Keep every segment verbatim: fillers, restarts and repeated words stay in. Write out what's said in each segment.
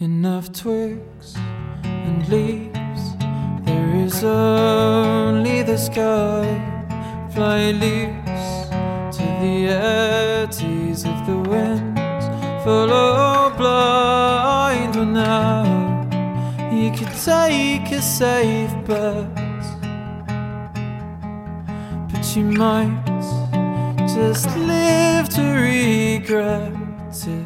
enough twigs and leaves. There is only the sky. Fly loose to the eddies of the wind. Follow blind, but now you could take a safe bet, but you might just live to regret it.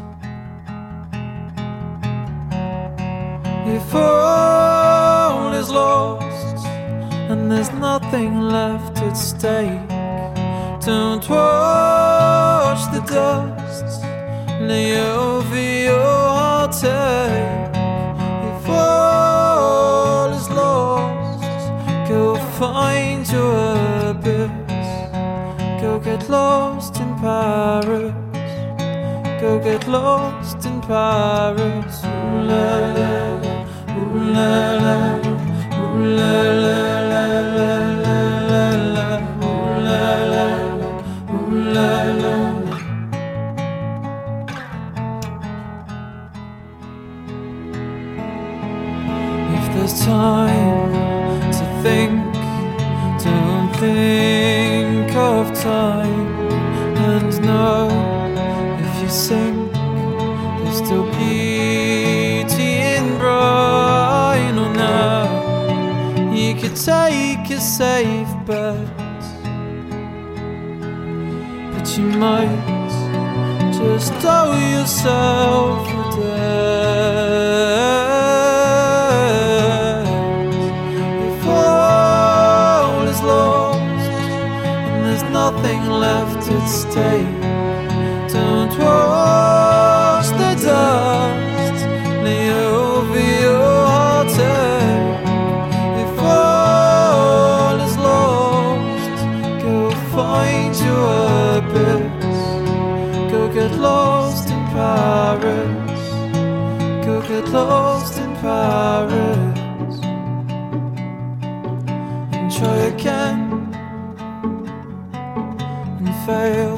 If all is lost and there's nothing left at stake, don't watch the dust lay over your heartache. If all is lost, go find your abyss. Go get lost in Paris. Go get lost in Paris. Ooh la la, ooh la la, ooh la la la la la la, ooh la la, ooh la la. If there's time to think, don't think of time. And know if you sink, there's still beauty in brine. Or now you could take a safe bet, but you might just owe yourself a debt. If all is lost and there's nothing left at stake, don't watch the dust lay over your heartache. If all is lost, go find your abyss. Go get lost in Paris. Go get lost in Paris. And try again and fail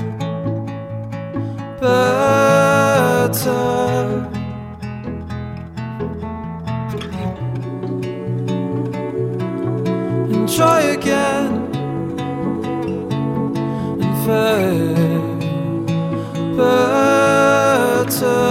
better. And try again and fail better.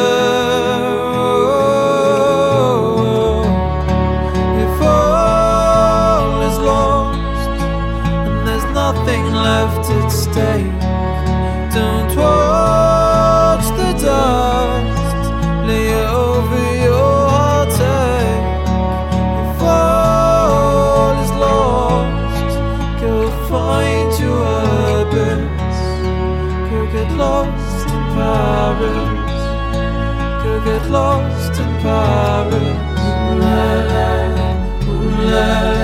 If all is lost and there's nothing left at stake, don't watch the dust lay over your heartache. If all is lost, go find your abyss. Go get lost in Paris. Go get lost in Paris. Ooh la la, ooh la la.